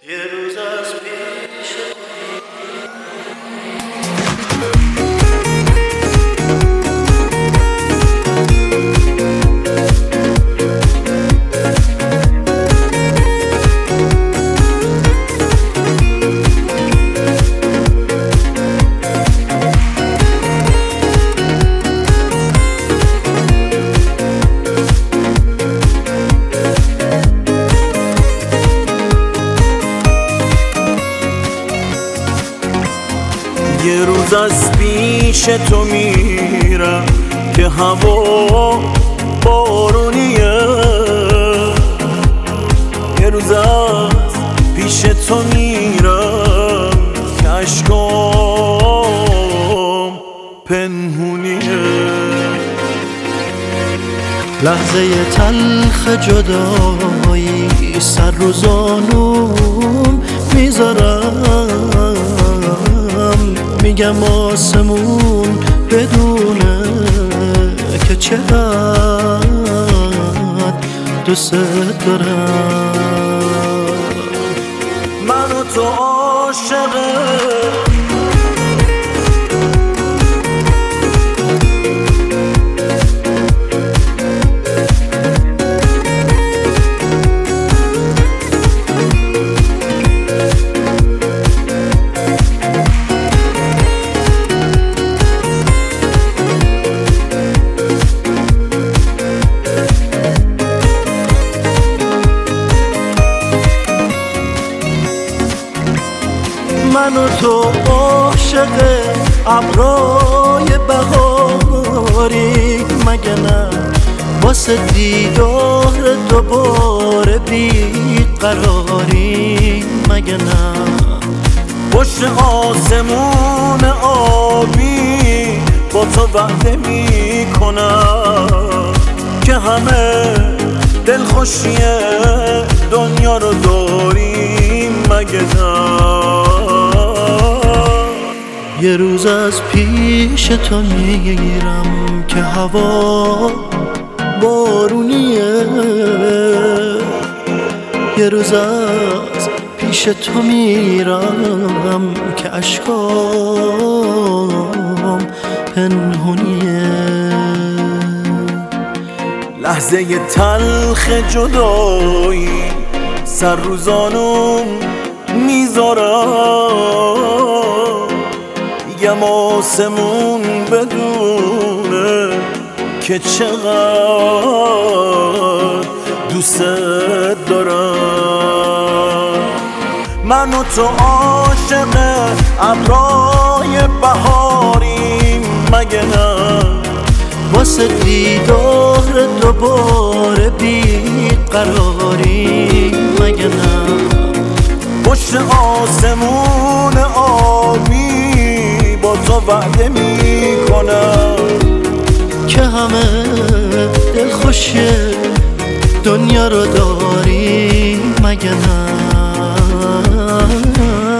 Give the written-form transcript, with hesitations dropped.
یه روز از پیش یه روز از پیش تو میرم که هوا بارونیه، یه روز از پیش تو میرم که اشکام پنهونیه. لحظه تلخ جدایی سر رو زانوم میذارم، میگم آسمون بدونه که چقدر دوست دارم. من و تو عاشقه من و تو عاشق ابرای بهاری، مگه نه واسه دیدار دوباره بیقراری، مگه نه پشت آسمون آبی با تو وعده میکنم که همه دلخوشی دنیا رو داریم، مگه نه یه روز از پیش تو میگیرم که هوا بارونیه، یه روز از پیش تو میرم که اشکام پنهونیه. لحظه تلخ جدایی سر رو زانوم میذارم، میگم آسمون بدونه که چقدر دوست دارم. من و تو عاشق ابرای بهاریم، مگه نه واسه دیدار دوباره بیقراری، مگه نه پشت آسمون آبی با تو وعده میکنم که همه دلخوشی دنیا رو داری، مگه نه